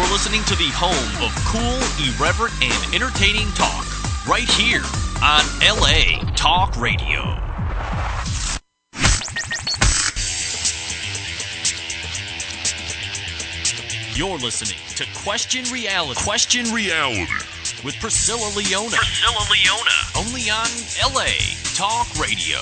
You're listening to the home of cool, irreverent, and entertaining talk. Right here on LA Talk Radio. You're listening to Question Reality. Question Reality. With Priscilla Leona. Only on LA Talk Radio.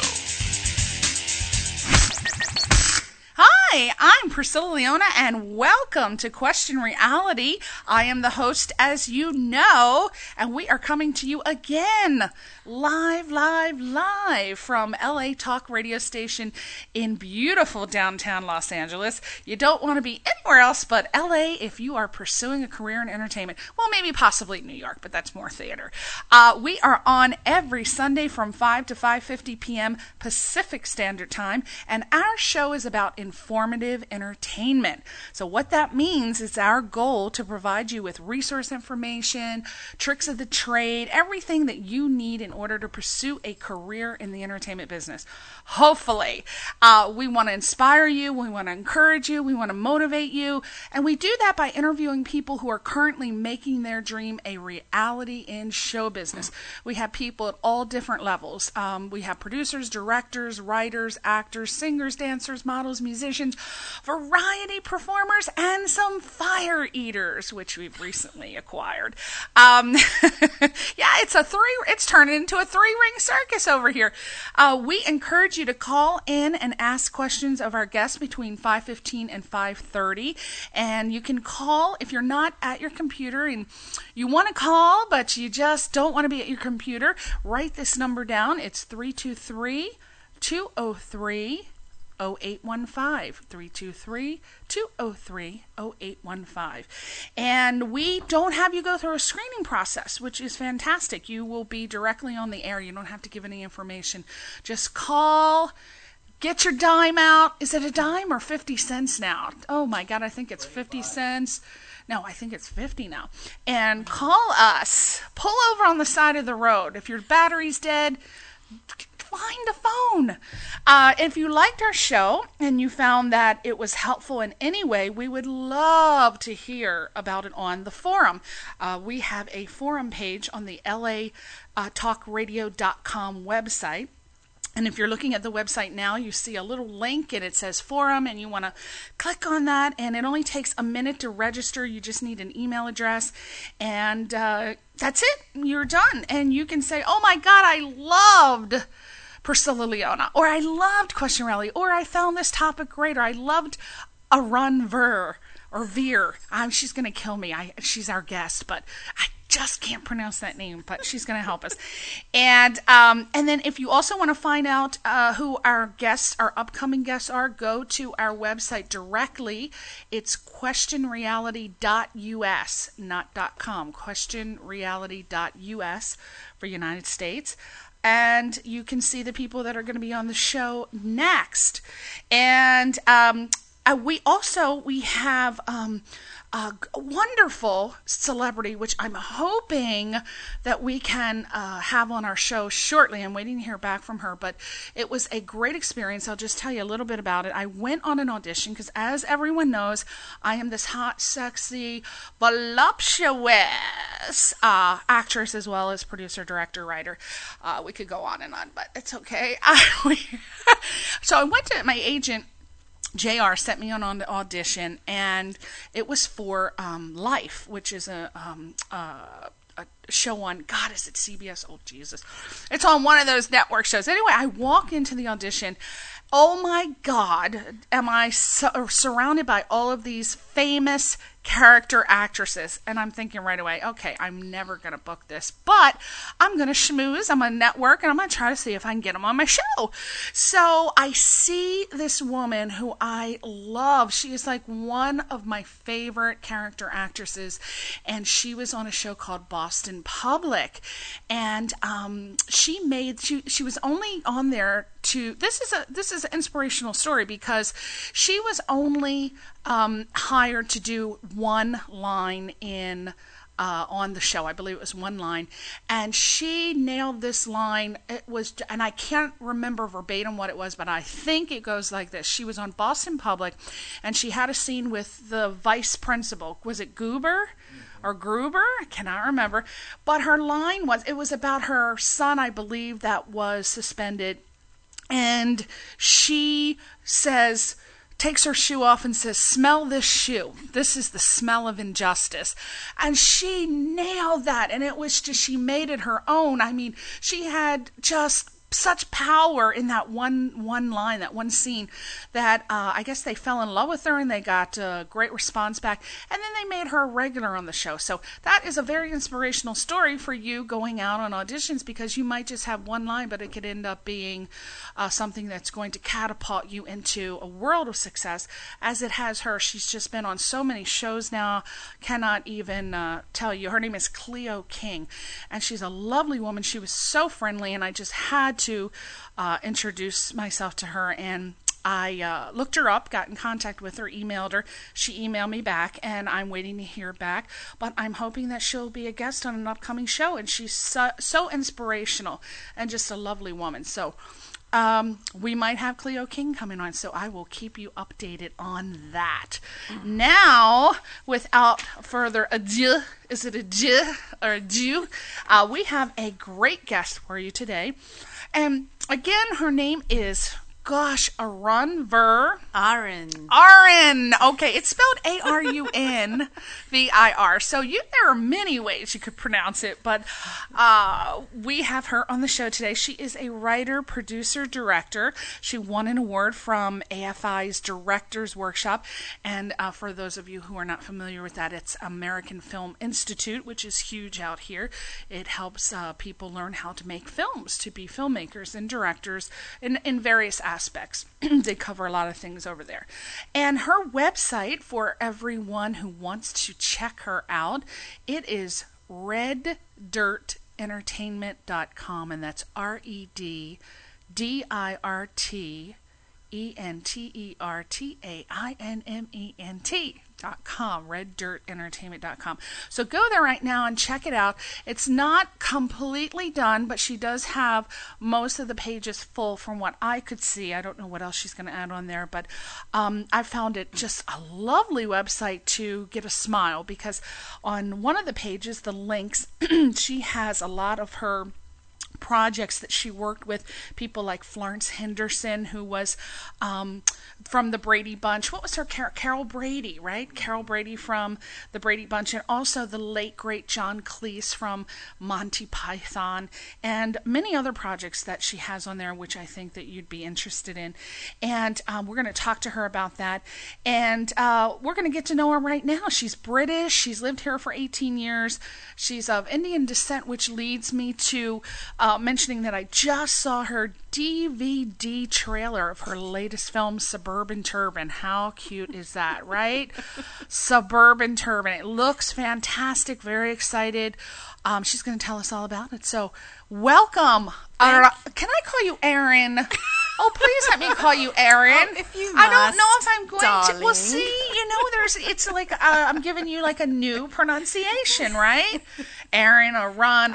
Hi, I'm Priscilla Leona, and welcome to Question Reality. I am the host, as you know, and we are coming to you again, live from LA Talk radio station in beautiful downtown Los Angeles. You don't want to be anywhere else but LA if you are pursuing a career in entertainment. Well, maybe possibly New York, but that's more theater. We are on every Sunday from 5 to 5:50 p.m. Pacific Standard Time, and our show is about informative entertainment. So what that means is our goal to provide you with resource information, tricks of the trade, everything that you need in order to pursue a career in the entertainment business. Hopefully, we want to inspire you, we want to encourage you, we want to motivate you, and we do that by interviewing people who are currently making their dream a reality in show business. We have people at all different levels. We have producers, directors, writers, actors, singers, dancers, models, musicians, variety performers, and some fire eaters, which we've recently acquired. Yeah, it's turning into a three-ring circus over here. We encourage you to call in and ask questions of our guests between 5:15 and 5:30. And you can call if you're not at your computer and you want to call, but you just don't want to be at your computer. Write this number down. It's 323-203-0815. 323-203-0815. And we don't have you go through a screening process, which is fantastic. You will be directly on the air. You don't have to give any information. Just call, get your dime out. Is it a dime or 50 cents now? Oh my God, I think it's 50 cents. No, I think it's 50 now. And call us. Pull over on the side of the road. If your battery's dead, find a phone. If you liked our show and you found that it was helpful in any way, we would love to hear about it on the forum. We have a forum page on the LATalkRadio.com website. And if you're looking at the website now, you see a little link and it says forum, and you want to click on that, and it only takes a minute to register. You just need an email address, and that's it. You're done. And you can say, oh my God, I loved Priscilla Leona, or I loved Question Rally, or I found this topic great, or I loved Arun Veer. She's going to kill me. She's our guest, but I just can't pronounce that name, but she's going to help us. And then if you also want to find out who our upcoming guests are, go to our website directly. It's questionreality.us, not .com, questionreality.us for United States. And you can see the people that are going to be on the show next. And we have a wonderful celebrity, which I'm hoping that we can have on our show shortly. I'm waiting to hear back from her, but it was a great experience. I'll just tell you a little bit about it. I went on an audition because, as everyone knows, I am this hot, sexy, voluptuous actress, as well as producer, director, writer. We could go on and on, but it's okay. So I went to my agent. JR sent me on the audition, and it was for Life, which is a show on, God, is it CBS? Oh, Jesus. It's on one of those network shows. Anyway, I walk into the audition. Oh, my God, am I surrounded by all of these famous character actresses. And I'm thinking right away, okay, I'm never going to book this, but I'm going to schmooze. I'm going to network, and I'm going to try to see if I can get them on my show. So I see this woman who I love. She is like one of my favorite character actresses, and she was on a show called Boston Public. And she was only on there to, this is an inspirational story, because she was only hired to do one line in on the show. I believe it was one line, and she nailed this line. It was, and I can't remember verbatim what it was, but I think it goes like this. She was on Boston Public, and she had a scene with the vice principal. Was it Goober? Or Gruber, I cannot remember, but her line was, it was about her son, I believe, that was suspended, and she says, takes her shoe off and says, "Smell this shoe. This is the smell of injustice." And she nailed that, and it was just, she made it her own. I mean, she had just such power in that one line, that one scene, that I guess they fell in love with her, and they got a great response back, and then they made her a regular on the show. So that is a very inspirational story for you going out on auditions, because you might just have one line, but it could end up being something that's going to catapult you into a world of success, as it has her. She's just been on so many shows now, cannot even tell you. Her name is Cleo King, and she's a lovely woman. She was so friendly, and I just had to introduce myself to her, and I looked her up, got in contact with her, emailed her. She emailed me back, and I'm waiting to hear back, but I'm hoping that she'll be a guest on an upcoming show, and she's so inspirational and just a lovely woman. So we might have Cleo King coming on, so I will keep you updated on that. Now, without further ado, is it ado or ado? We have a great guest for you today. And again, her name is, Arun Vir. Arun. Okay, it's spelled Arunvir. So there are many ways you could pronounce it, but we have her on the show today. She is a writer, producer, director. She won an award from AFI's Directors Workshop, and for those of you who are not familiar with that, it's American Film Institute, which is huge out here. It helps people learn how to make films, to be filmmakers and directors in various aspects. They cover a lot of things over there. And her website, for everyone who wants to check her out, it is reddirtentertainment.com, and that's REDDIRTENTERTAINMENT.com, reddirtentertainment.com. So go there right now and check it out. It's not completely done, but she does have most of the pages full from what I could see. I don't know what else she's going to add on there, but I found it just a lovely website to get a smile, because on one of the pages, the links, she has a lot of her projects that she worked with people like Florence Henderson, who was from the Brady Bunch. What was her Carol Brady, right? Carol Brady from the Brady Bunch, and also the late great John Cleese from Monty Python, and many other projects that she has on there, which I think that you'd be interested in. And we're going to talk to her about that, and we're going to get to know her right now. She's British. She's lived here for 18 years. She's of Indian descent, which leads me to mentioning that I just saw her DVD trailer of her latest film, Suburban Turban. How cute is that, right? Suburban Turban. It looks fantastic. Very excited. She's going to tell us all about it. So, welcome. Can I call you Erin? Oh, please let me call you Erin. Oh, if you I don't must, know if I'm going darling. to. Well, see, it's like I'm giving you like a new pronunciation, right? Erin, Arun.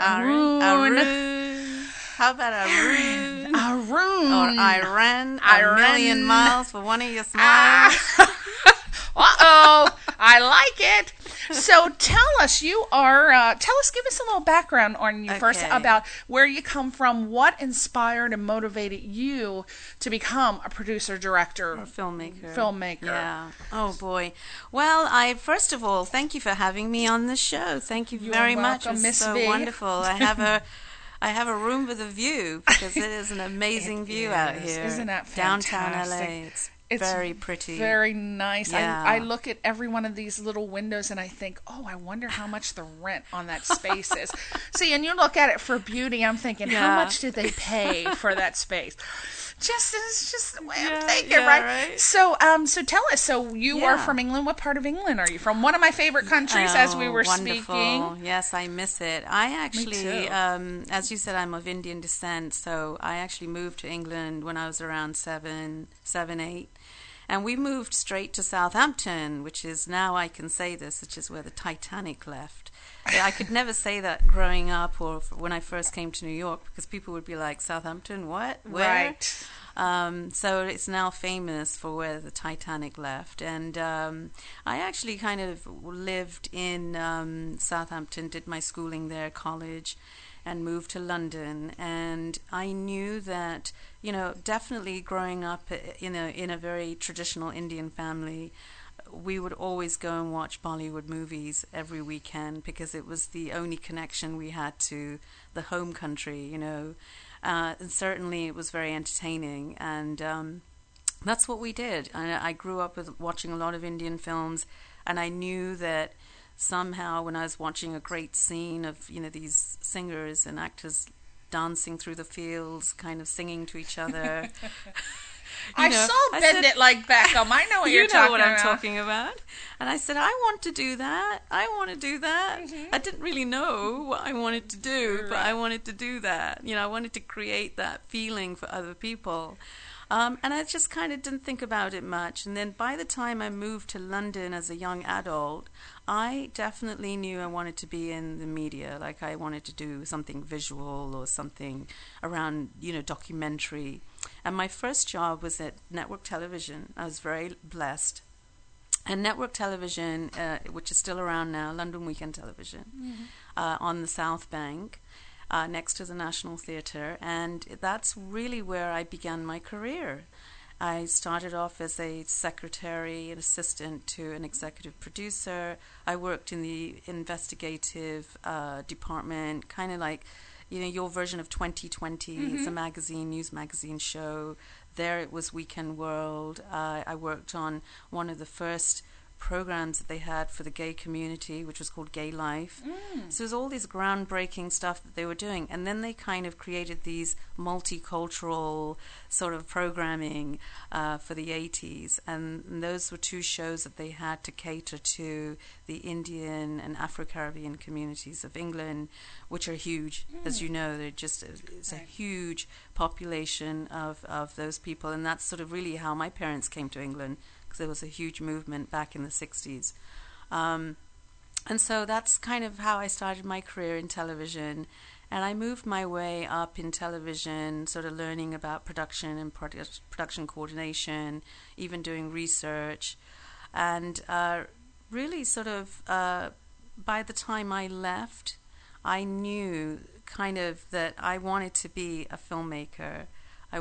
How about Arun? Arun. Or Iran. A million miles for one of your smiles. Uh-oh. I like it. So tell us, give us a little background on you first, about where you come from, what inspired and motivated you to become a producer, director, or filmmaker. Yeah. Oh boy. Well, first of all, thank you for having me on the show. Thank you very much. Welcome, It's Miss so V. wonderful. I have a room with a view, because it is an amazing view out here. Isn't that downtown fantastic? LA? It's very pretty. Very nice. Yeah. I look at every one of these little windows and I think, I wonder how much the rent on that space is. See, and you look at it for beauty, I'm thinking, how much did they pay for that space? It's just the way I'm thinking, right? So tell us. So you are from England. What part of England are you from? One of my favorite countries, as we were speaking. Yes, I miss it. I actually, as you said, I'm of Indian descent, so I actually moved to England when I was around 7, 8. And we moved straight to Southampton, which is, now I can say this, which is where the Titanic left. I could never say that growing up or when I first came to New York, because people would be like, Southampton, what? Where? Right. So it's now famous for where the Titanic left. And I actually kind of lived in Southampton, did my schooling there, college, and moved to London. And I knew that, definitely growing up in a very traditional Indian family, we would always go and watch Bollywood movies every weekend because it was the only connection we had to the home country, and certainly it was very entertaining, and that's what we did. I grew up with watching a lot of Indian films, and I knew that somehow when I was watching a great scene of these singers and actors dancing through the fields, kind of singing to each other. I saw Bend It Like Beckham. I know what you're talking about. You know what I'm talking about. And I said, I want to do that. I want to do that. Mm-hmm. I didn't really know what I wanted to do, Right. but I wanted to do that. I wanted to create that feeling for other people. And I just kind of didn't think about it much. And then by the time I moved to London as a young adult, I definitely knew I wanted to be in the media. Like I wanted to do something visual or something around, documentary. And my first job was at network television. I was very blessed. And network television, which is still around now, London Weekend Television, on the South Bank, next to the National Theatre. And that's really where I began my career. I started off as a secretary, an assistant to an executive producer. I worked in the investigative department, kind of like, your version of 2020. It's a magazine, news magazine show. There it was Weekend World. I worked on one of the first programs that they had for the gay community, which was called Gay Life. So it was all this groundbreaking stuff that they were doing. And then they kind of created these multicultural sort of programming for the 80s. And those were two shows that they had to cater to the Indian and Afro-Caribbean communities of England, which are huge. As you know, it's a huge population of those people. And that's sort of really how my parents came to England, because there was a huge movement back in the 60s. And so that's kind of how I started my career in television. And I moved my way up in television, sort of learning about production and production coordination, even doing research. And really sort of by the time I left, I knew kind of that I wanted to be a filmmaker. I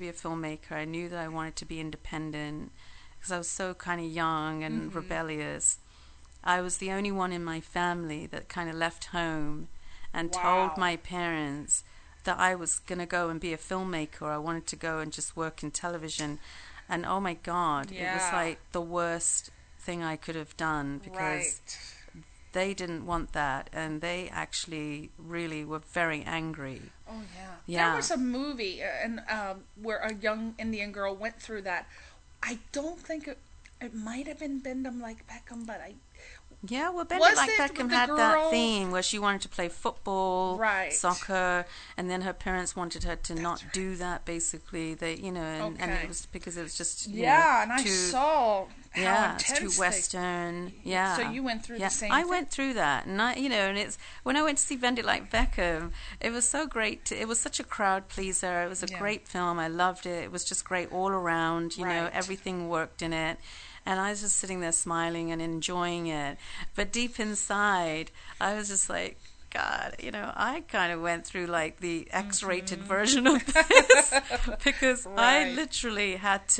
knew that I wanted to be independent because I was so kind of young and rebellious. I was the only one in my family that kind of left home and told my parents that I was going to go and be a filmmaker. I wanted to go and just work in television. And oh my God, it was like the worst thing I could have done because they didn't want that. And they actually really were very angry. Oh, yeah. There was a movie where a young Indian girl went through that. I don't think it might have been Bend 'Em Like Beckham, but Yeah, well, Bend It Like Beckham had that theme where she wanted to play football, soccer, and then her parents wanted her to not do that. Basically, and it was because it was just and I saw how intense it's too Western. So you went through the same thing? I went through that, and and it's when I went to see Bend It Like Beckham, it was so great. It was such a crowd pleaser. It was a great film. I loved it. It was just great all around. Everything worked in it. And I was just sitting there smiling and enjoying it. But deep inside, I was just like, God, I kind of went through like the X-rated version of this because I literally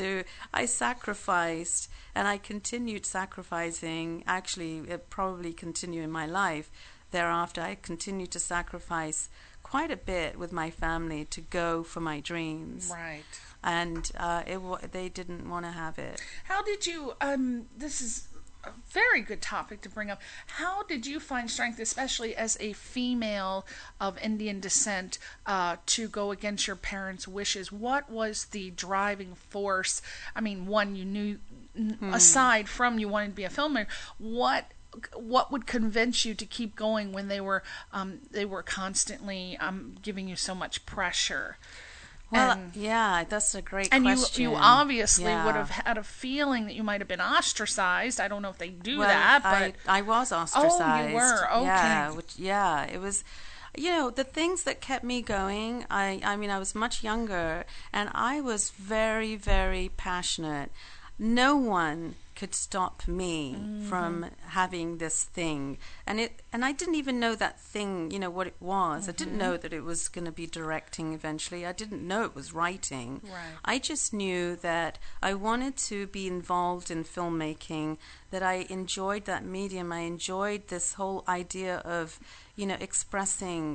I sacrificed and I continued sacrificing. Actually, it probably continued in my life. Thereafter, I continued to sacrifice quite a bit with my family to go for my dreams. Right. And they didn't want to have it. How did you, this is a very good topic to bring up, how did you find strength, especially as a female of Indian descent, to go against your parents' wishes? What was the driving force? I mean, one, you knew, aside from you wanted to be a filmmaker, what would convince you to keep going when they were constantly giving you so much pressure? Well, yeah, that's a great and question. you obviously Yeah. would have had a feeling that you might have been ostracized. I don't know if they do Well, that, but I was ostracized. Oh, you were? Okay. Yeah, it was. The things that kept me going. I mean, I was much younger, and I was very, very passionate. No one could stop me from having this thing, and I didn't even know that thing, what it was. I didn't know that it was going to be directing eventually. I didn't know it was writing. Right. I just knew that I wanted to be involved in filmmaking, that I enjoyed that medium. I enjoyed this whole idea of expressing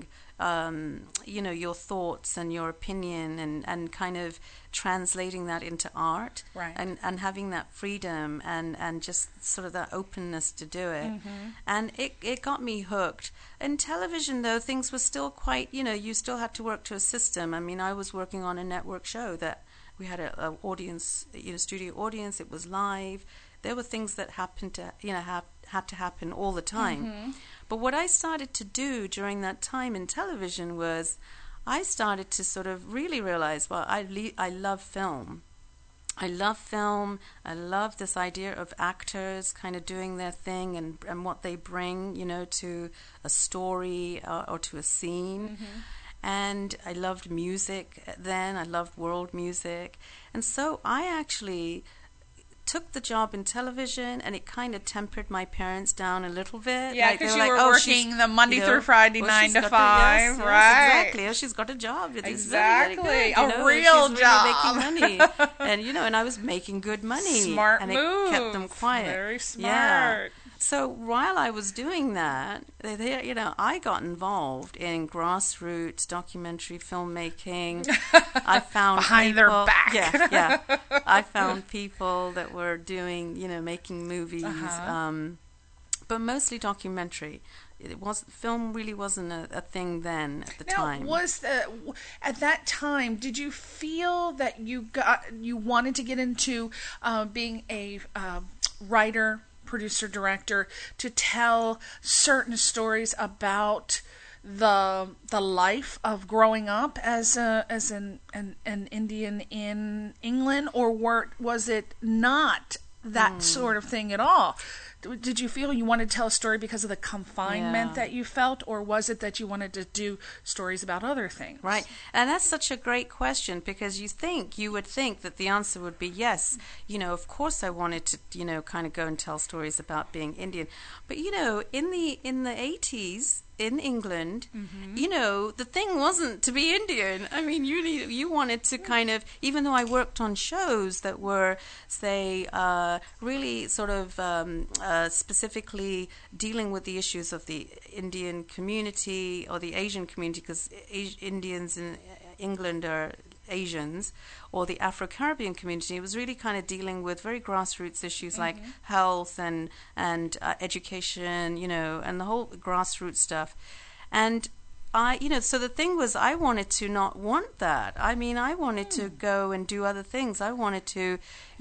your thoughts and your opinion, and kind of translating that into art, Right. and having that freedom and just sort of that openness to do it. And it got me hooked. In television, though, things were still quite, you still had to work to a system. I mean, I was working on a network show that we had a audience, studio audience. It was live. There were things that happened to, had to happen all the time. But what I started to do during that time in television was I started to sort of really realize, well, I love film. I love film. I love this idea of actors kind of doing their thing and what they bring, to a story or to a scene. And I loved music then. I loved world music. And so I actually took the job in television, and it kind of tempered my parents down a little bit. Yeah, because you were working the Monday through Friday, 9 to 5, yes, right? Exactly. She's got a job. It Exactly. is very, very good, A real she's job. Really making money. And I was making good money. Smart and move. it kept them quiet. Very smart. Yeah. So while I was doing that, I got involved in grassroots documentary filmmaking. I found Behind people, their back. Yeah. I found people that were doing, making movies, but mostly documentary. Film really wasn't a thing then at the time. At that time, did you feel that you wanted to get into being a writer, producer, director, to tell certain stories about the life of growing up as an Indian in England, or was it not that sort of thing at all? Did you feel you wanted to tell a story because of the confinement that you felt, or was it that you wanted to do stories about other things? Right. And that's such a great question, because you would think that the answer would be yes. Of course I wanted to, kind of go and tell stories about being Indian. But, in the 80s, in England, the thing wasn't to be Indian. I mean, you wanted to kind of, even though I worked on shows that were, say, really sort of specifically dealing with the issues of the Indian community or the Asian community, because Indians in England are Asians, or the Afro-Caribbean community. It was really kind of dealing with very grassroots issues like health and education, and the whole grassroots stuff. And so the thing was, I wanted to not want that. I mean, I wanted to go and do other things. I wanted to,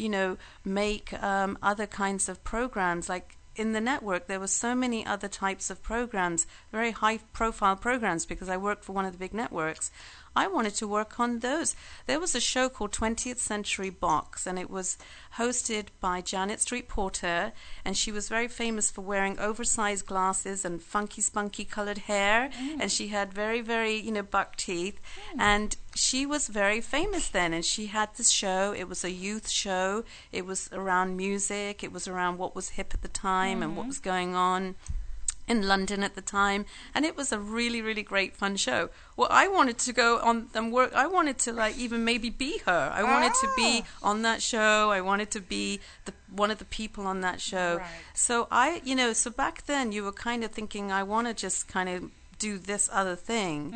make other kinds of programs. Like in the network, there were so many other types of programs, very high-profile programs, because I worked for one of the big networks. I wanted to work on those. There was a show called 20th Century Box, and it was hosted by Janet Street Porter, and she was very famous for wearing oversized glasses and funky, spunky colored hair, and she had very, very, buck teeth, and she was very famous then, and she had this show. It was a youth show. It was around music. It was around what was hip at the time and what was going on in London at the time, and it was a really, really great fun show. Well, I wanted to go on and work. I wanted to even maybe be her. I wanted to be on that show. I wanted to be one of the people on that show. Right. So so back then you were kind of thinking, I want to just kind of do this other thing.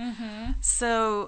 So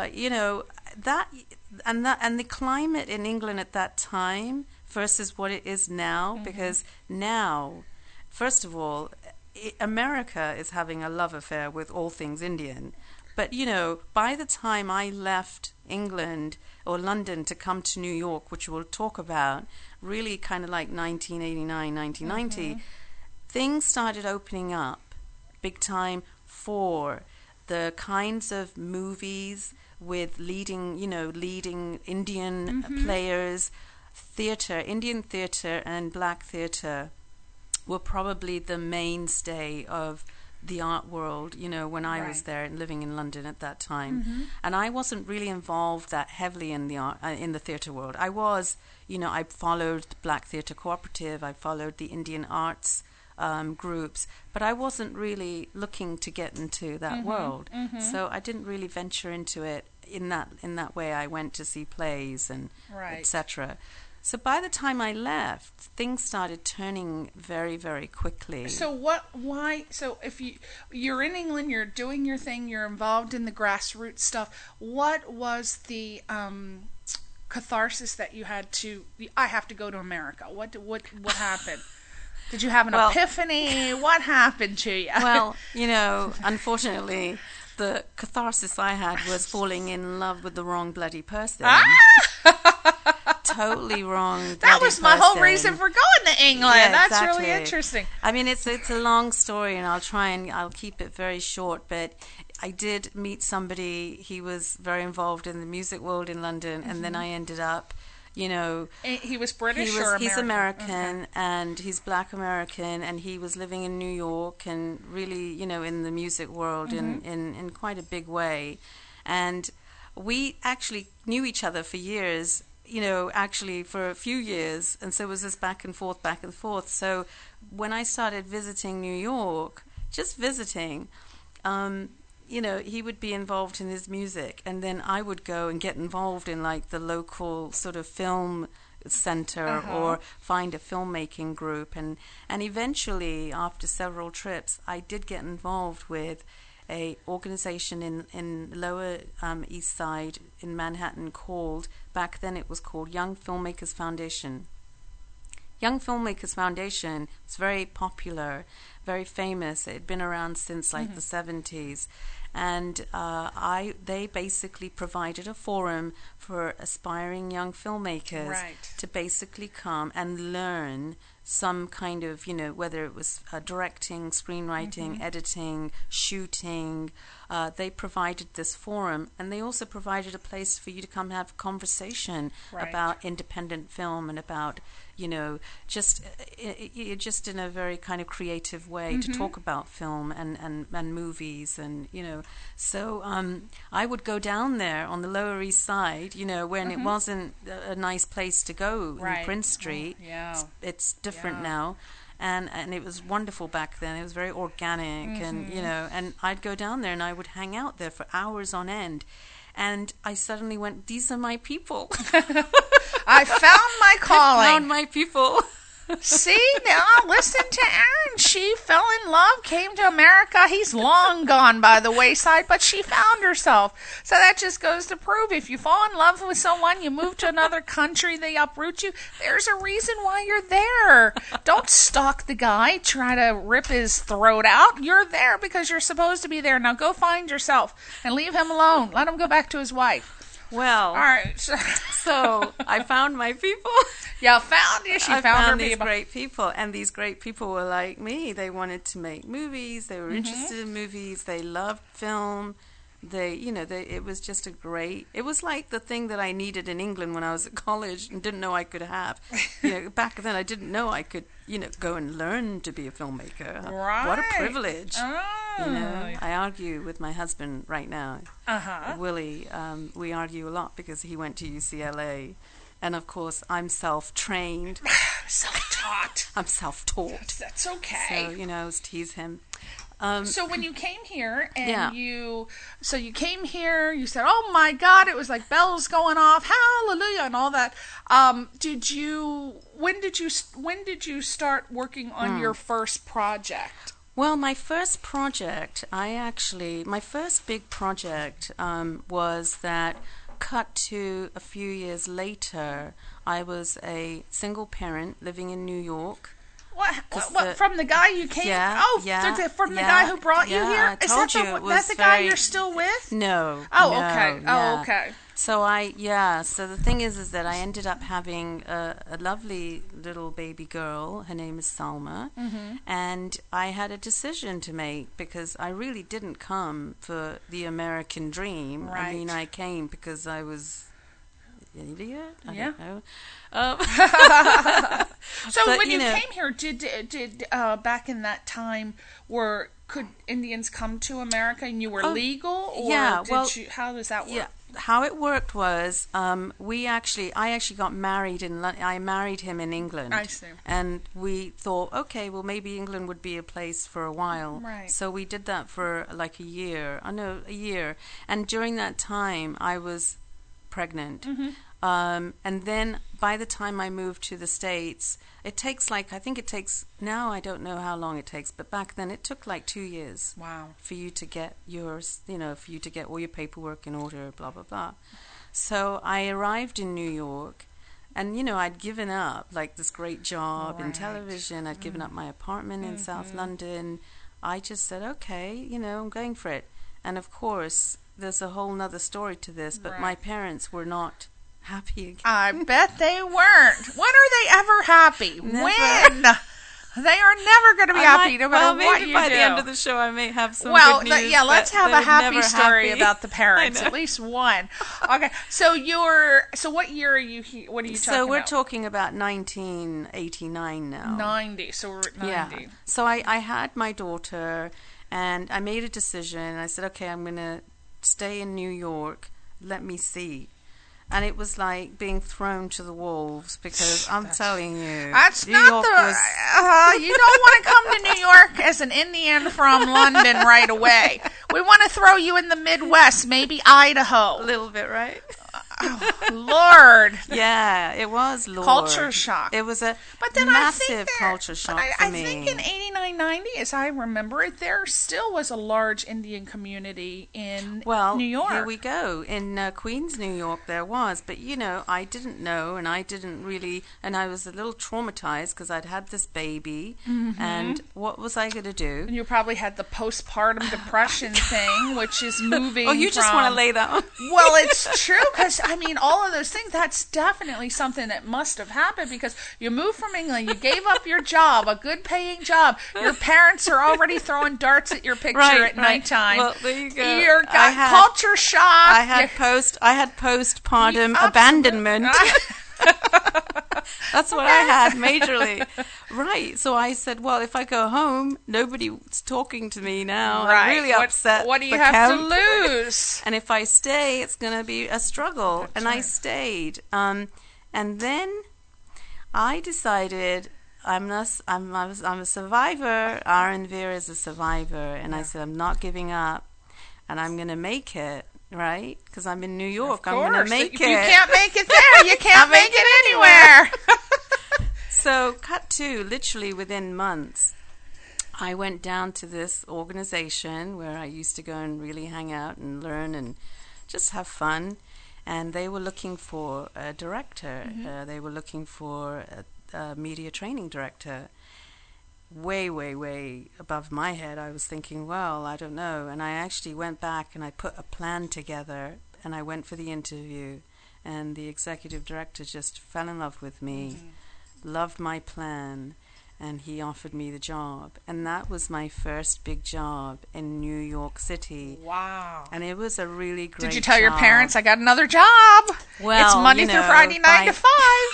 that and the climate in England at that time versus what it is now, because now, first of all, America is having a love affair with all things Indian. But, by the time I left England or London to come to New York, which we'll talk about, really kind of like 1989, 1990, things started opening up big time for the kinds of movies with leading Indian players. Indian theater and black theater were probably the mainstay of the art world, when I was there and living in London at that time. And I wasn't really involved that heavily in the art, in the theater world. I was, I followed the Black Theatre Cooperative, I followed the Indian arts groups, but I wasn't really looking to get into that world. So I didn't really venture into it in that way. I went to see plays and etc. So by the time I left, things started turning very, very quickly. So why? So if you're in England, you're doing your thing, you're involved in the grassroots stuff. What was the catharsis that you had to? I have to go to America. What happened? Did you have an epiphany? What happened to you? Well, unfortunately, the catharsis I had was falling in love with the wrong bloody person. Totally wrong. That was my whole reason for going to England. Yeah, That's exactly. really interesting. I mean, it's a long story, and I'll keep it very short. But I did meet somebody. He was very involved in the music world in London, and then I ended up, He was British or American? He's American, and he's Black American, and he was living in New York, and really, in the music world in quite a big way. And we actually knew each other for years. Actually for a few years, and so it was this back and forth. So when I started visiting New York, just visiting, he would be involved in his music, and then I would go and get involved in like the local sort of film center or find a filmmaking group, and eventually after several trips I did get involved with a organization in Lower East Side in Manhattan back then it was called Young Filmmakers Foundation. Young Filmmakers Foundation was very popular, very famous. It had been around since the 70s. And they basically provided a forum for aspiring young filmmakers to basically come and learn some kind of, whether it was directing, screenwriting, editing, shooting. They provided this forum, and they also provided a place for you to come have a conversation about independent film and about, just in a very kind of creative way to talk about film and movies and, So I would go down there on the Lower East Side, when it wasn't a nice place to go in Prince Street. It's different now. And it was wonderful back then. It was very organic, and and I'd go down there and I would hang out there for hours on end. And I suddenly went, these are my people. I found my calling. I found my people. See, now listen to Erin. She fell in love, came to America. He's long gone by the wayside, but she found herself. So that just goes to prove if you fall in love with someone, you move to another country, they uproot you, there's a reason why you're there. Don't stalk the guy, try to rip his throat out. You're there because you're supposed to be there. Now go find yourself and leave him alone. Let him go back to his wife. Well, all right. So I found my people. Yeah, found you. She found her these people. Great people, and these great people were like me. They wanted to make movies. They were interested in movies. They loved film. It was just it was like the thing that I needed in England when I was at college and didn't know I could have. Back then I didn't know I could, go and learn to be a filmmaker. Right. What a privilege. Oh. I argue with my husband right now. Willie, we argue a lot because he went to UCLA. And of course, I'm self-trained. Self-taught. I'm self-taught. That's okay. So, tease him. So when you came here and you came here, you said, "Oh my God!" It was like bells going off, hallelujah, and all that. When did you start working on your first project? Well, my first project, my first big project was that. Cut to a few years later, I was a single parent living in New York. What from the guy you came? From the guy who brought you here? I told you it was that's the guy you're still with? No. Oh, no, okay. Yeah. Oh, okay. So so the thing is that I ended up having a lovely little baby girl. Her name is Salma. And I had a decision to make because I really didn't come for the American dream. Right. I mean, I came because I was an idiot. I Yeah. don't know. So But, when you you know- came here, did back in that time, could Indians come to America and you were legal, or yeah, well, how does that work? Yeah, how it worked was I actually got married in London. I married him in England. I see. And we thought, okay, well maybe England would be a place for a while. Right. So we did that for like a year. A year. And during that time, I was pregnant. And then by the time I moved to the States, it takes I now I don't know how long it takes, but back then it took like 2 years. Wow. For you to get for you to get all your paperwork in order, blah, blah, blah. So I arrived in New York, and, I'd given up, like, this great job in Right. television. I'd given up my apartment in South London. I just said, okay, I'm going for it. And, of course, there's a whole nother story to this, but my Right. parents were not happy again. I bet they weren't. When are they ever happy? Never. When? They are never going to be happy, no matter what maybe you by do. the end of the show I may have some Well, good news. let's but have a they're happy never story happy. about the parents, I know. at least one. Okay, so what year are you? What are you talking So we're about? talking about 1989 now. 90. So we're at 90. Yeah. So I had my daughter, and I made a decision. I said, okay, I'm going to stay in New York. Let me see. And it was like being thrown to the wolves because I'm telling you, That's New not York the. was You don't want to come to New York as an Indian from London right away. We want to throw you in the Midwest, maybe a Idaho. little bit, right? Lord. Yeah, it was Lord. Culture shock. It was a But then massive culture shock for I me. think in 89, 90, as I remember it, there still was a large Indian community in New York. Here we go. In Queens, New York, there was. But, I didn't know, and I didn't really, and I was a little traumatized because I'd had this baby, and what was I going to do? And you probably had the postpartum depression thing, which is moving. Oh, you just from- want to lay that on? Well, it's true because all of those things. That's definitely something that must have happened because you moved from England, you gave up your job, a good-paying job. Your parents are already throwing darts at your picture at nighttime. Well, there you go. You're got culture shock. I had postpartum abandonment. That's what I had majorly. Right. So I said, well, if I go home, nobody's talking to me now. Right. I'm really upset. What do you the have camp. to lose? And if I stay, it's going to be a struggle. That's and right. I stayed. And then I decided I'm a survivor. Aaron Veer is a survivor. And I said, I'm not giving up. And I'm going to make it. Right? Because I'm in New York. I'm going to make it. You can't make it there. You can't make it anywhere. So, cut to literally within months, I went down to this organization where I used to go and really hang out and learn and just have fun. And they were looking for a director. They were looking for a media training director. Way, way, way above my head. I was thinking, well, I don't know. And I actually went back and I put a plan together and I went for the interview. And the executive director just fell in love with me, loved my plan, and he offered me the job. And that was my first big job in New York City. Wow. And it was a really great Did you tell your job. parents I got another job? Well, it's Monday through Friday, 9 to 5.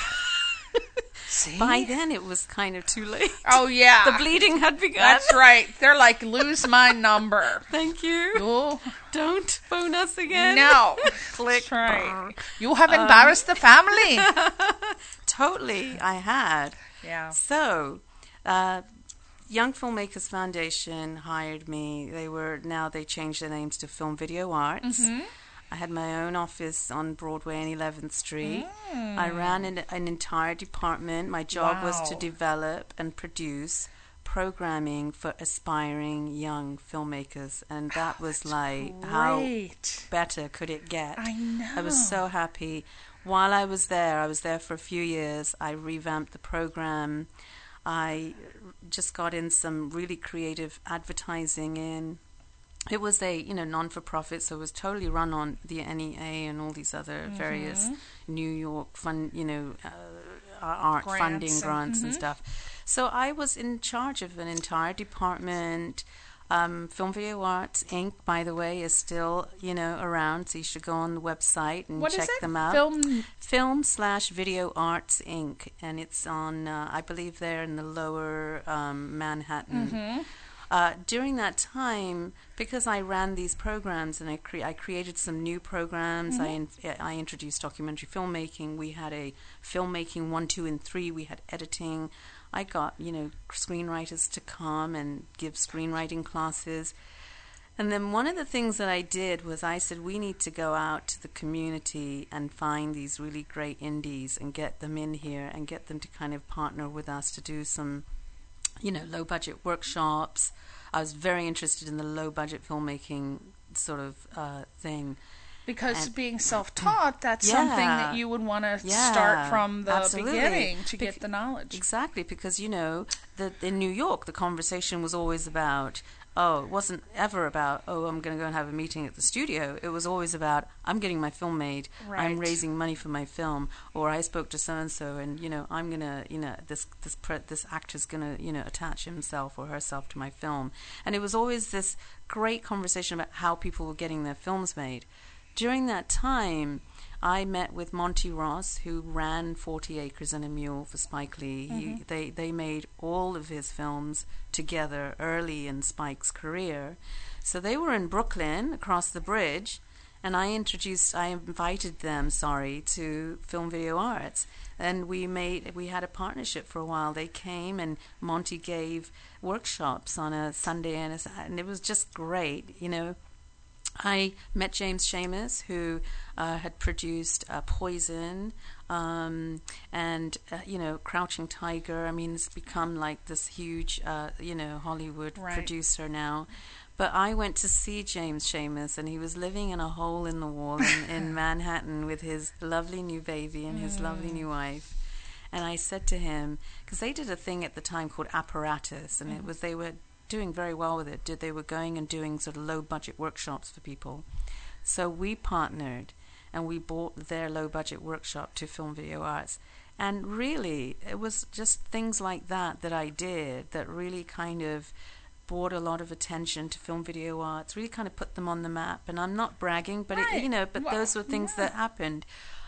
See? By then, it was kind of too late. Oh, yeah. The bleeding had begun. That's right. They're like, lose my number. Thank you. Oh, Don't phone us again. no. Click. That's right. You have embarrassed the family. Totally, I had. Yeah. So, Young Filmmakers Foundation hired me. They changed their names to Film Video Arts. I had my own office on Broadway and 11th Street. I ran an entire department. My job was to Wow. develop and produce programming for aspiring young filmmakers. And that was like, how Great. better could it get? I know. I was so happy. While I was there for a few years. I revamped the program. I just got in some really creative advertising in. it was a non-for-profit, so it was totally run on the NEA and all these other various New York art funding grants and stuff. So I was in charge of an entire department. Film Video Arts Inc., by the way, is still around, so you should go on the website and check them out. Film/Video Arts Inc., and it's on I believe they're in the lower Manhattan. During that time, because I ran these programs and I created some new programs, I introduced documentary filmmaking. We had a filmmaking 1, 2, and 3. We had editing. I got, screenwriters to come and give screenwriting classes. And then one of the things that I did was I said, we need to go out to the community and find these really great indies and get them in here and get them to kind of partner with us to do some low-budget workshops. I was very interested in the low-budget filmmaking sort of thing. Because being self-taught, that's something that you would want to start from the beginning to get the knowledge. Exactly, because, in New York, the conversation was always about, it wasn't ever about, I'm going to go and have a meeting at the studio. It was always about, I'm getting my film made. Right. I'm raising money for my film. Or I spoke to so-and-so and, I'm going to, this actor's going to, attach himself or herself to my film. And it was always this great conversation about how people were getting their films made. During that time, I met with Monty Ross, who ran 40 Acres and a Mule for Spike Lee. They made all of his films together early in Spike's career. So they were in Brooklyn, across the bridge, and I invited them, to Film Video Arts. And we had a partnership for a while. They came and Monty gave workshops on a Sunday and it was just great, I met James Schamus, who had produced Poison and, Crouching Tiger. I mean, it's become like this huge, Hollywood producer now. But I went to see James Schamus, and he was living in a hole in the wall in Manhattan with his lovely new baby and his lovely new wife. And I said to him, because they did a thing at the time called Apparatus, and they were doing very well with it. They were going and doing sort of low-budget workshops for people. So we partnered, and we bought their low-budget workshop to Film Video Arts. And really, it was just things like that I did that really kind of brought a lot of attention to Film Video Arts, really kind of put them on the map. And I'm not bragging, but those were things that happened.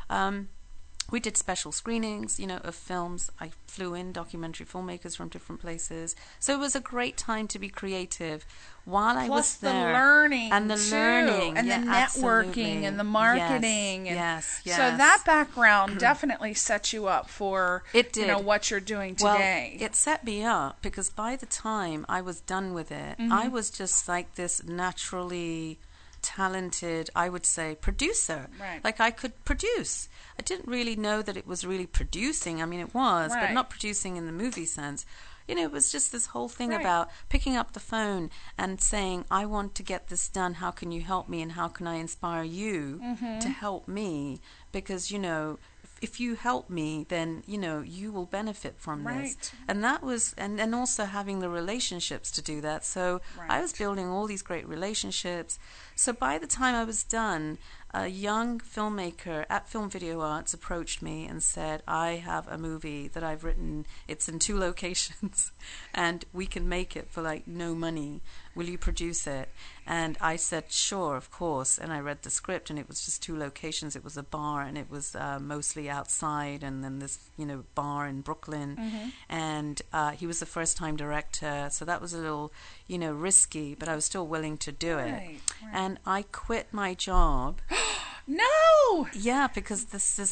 We did special screenings, of films. I flew in documentary filmmakers from different places. So it was a great time to be creative while I was there. Plus the learning, and the learning. And the networking and the marketing. Yes. So that background definitely set you up for what you're doing today. Well, it set me up because by the time I was done with it, I was just like this naturally talented, I would say, producer. Right. Like I could produce. I didn't really know that it was really producing. I mean, it was, but not producing in the movie sense. It was just this whole thing about picking up the phone and saying, I want to get this done. How can you help me? And how can I inspire you to help me? Because, if you help me, then, you will benefit from this. And that was, and also having the relationships to do that. So I was building all these great relationships. So by the time I was done, a young filmmaker at Film Video Arts approached me and said, I have a movie that I've written. It's in 2 locations, and we can make it for like no money. Will you produce it? And I said, sure, of course. And I read the script, and it was just 2 locations. It was a bar, and it was mostly outside, and then this, bar in Brooklyn. And he was a first-time director, so that was a little, risky, but I was still willing to do it. Right. And I quit my job. No! Yeah, because this